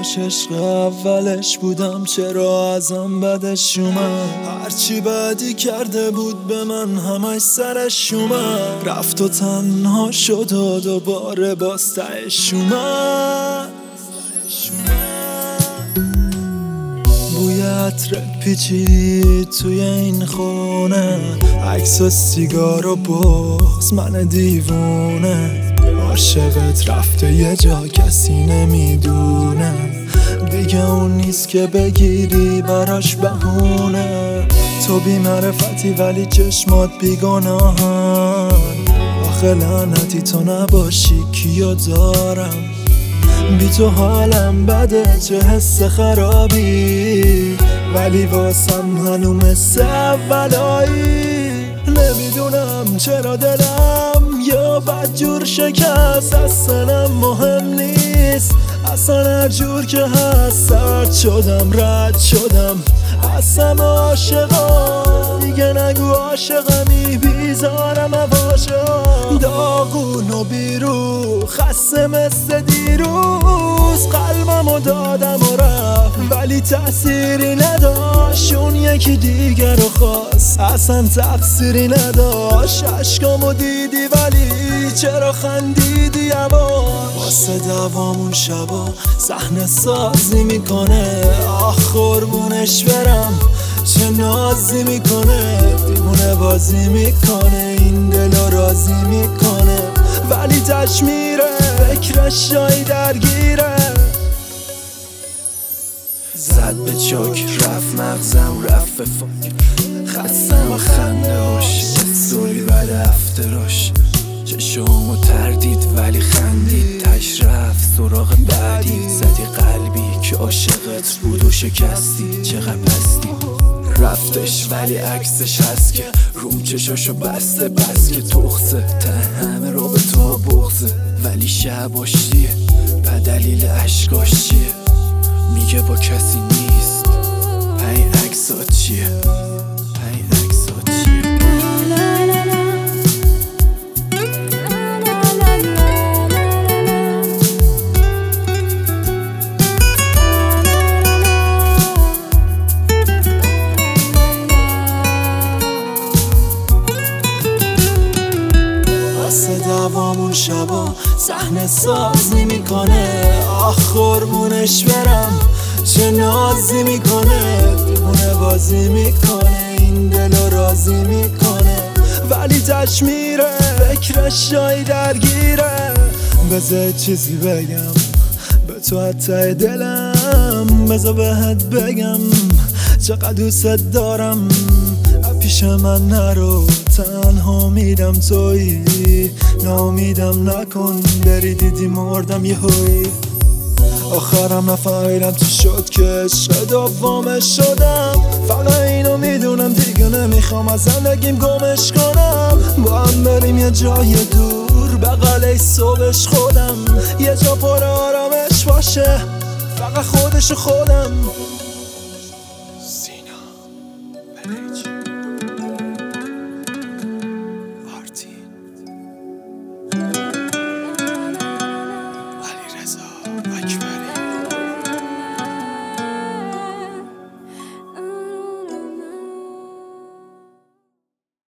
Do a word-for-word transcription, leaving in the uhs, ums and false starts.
کاش عشق اولش بودم، چرا ازم بدش اومد. هرچی بدی کرده بود به من همش سرش اومد. رفت و تنها شد و دوباره باز تهش اومد. بوی عطرت پیچید توی این خونه، عکس و سیگار و بغض من دیوونه. عاشقت رفته یه جا کسی نمیدونه، دیگه اون نیست که بگیری براش بهونه. تو بی معرفتی ولی چشمات بیگناهن، آخه لعنتی تو نباشی کیو دارم. بی تو حالم بده چه حس خرابی، ولی واسم هنو مثل اولایی. نمیدونم چرا دلم یا بدجور شکست، اصلا مهم نیست. اصلا هر جور که هست سرد شدم رد شدم، اصلا عاشقم دیگه نگو عاشقمی، بیزارم عواشقم. داغون و بیرو خسته مثل دیروز، قلبمو دادم و رفت ولی تأثیری نداشت. اون یکی دیگر رو خواست اصلا تقصیری نداشت. عشقامو دیدی ولی چرا خندیدی یواش. واسه دوامون شبا صحنه سازی میکنه، آخ قربونش برم چه نازی میکنه. دیوونه بازی میکنه این دلو راضی میکنه، ولی تش میره فکرش جایی درگیره. زد به چاک رفت مغزم رفت به فاک، خستم و خنده هاش استوری بعد افتراش. چشمو تردید ولی خندید، تش رفت سراغ بعدی. زدی قلبی که عاشقت بود و شکستی، چقدر پستی. رفتش ولی عکسش هست که روم چشاشو بسته، بس که تخصه ته همه رو به تو بغزه. ولی شباش چیه به دلیل عشقاش چیه، میگه با کسی نیست. پای عکسات چیه پای عکسات چیه. دوامون شبا صحنه سازی میکنه، آخ قربونش برم چه نازی میکنه. دیوونه بازی میکنه این دلو راضی میکنه، ولی تش میره فکرش جایی درگیره. بذار چیزی بگم به تو حتی دلم، بذار بهت بگم چقدر دوست دارم. پیش من نرو تنها میدم تویی، نامیدم نکن بری دیدی مردم یه هوی. آخرم نفهمیدم چی شد که عشق دوامش شدم. فقط اینو میدونم دیگه نمیخوام از زندگیم گمش کنم. با هم بریم یه جای دور بغل صبحش خودم، یه جا پر آرامش باشه فقط خودش و خودم.